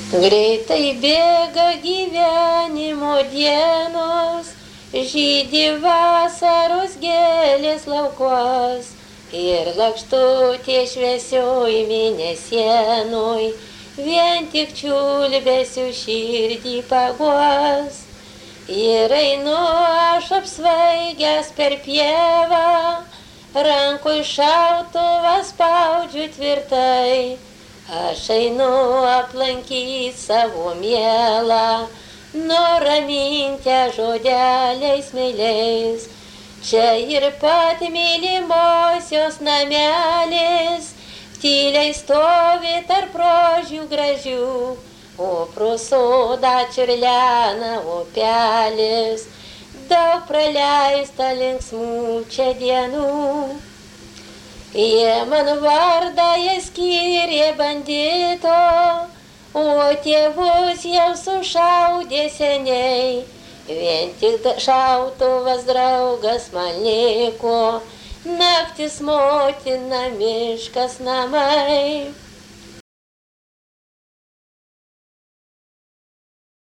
Greitai bėga gyvenimo dienos, žydi vasaros gėlės laukuos ir lakštutė šviesioj mėnesienoj, vien tik čiulbesiu širdį paguos. Ir einu aš apsvaigęs per pievą, rankoj šautuvą spaudžiu tvirtai. Aš einu aplankyt savo mielą, nuraminti žodeliais meiliais. Čia ir pat mylimosios namelis, tyliai stovi tarp rožių gražių, o pro sodą čiurlena upelis, daug praleista linksmų čia dienų. Jie man vardą skyrė bandito, o tėvus jau sušaudė seniai. Vien tik šautuvas draugas man liko, naktis motina, miškas namai.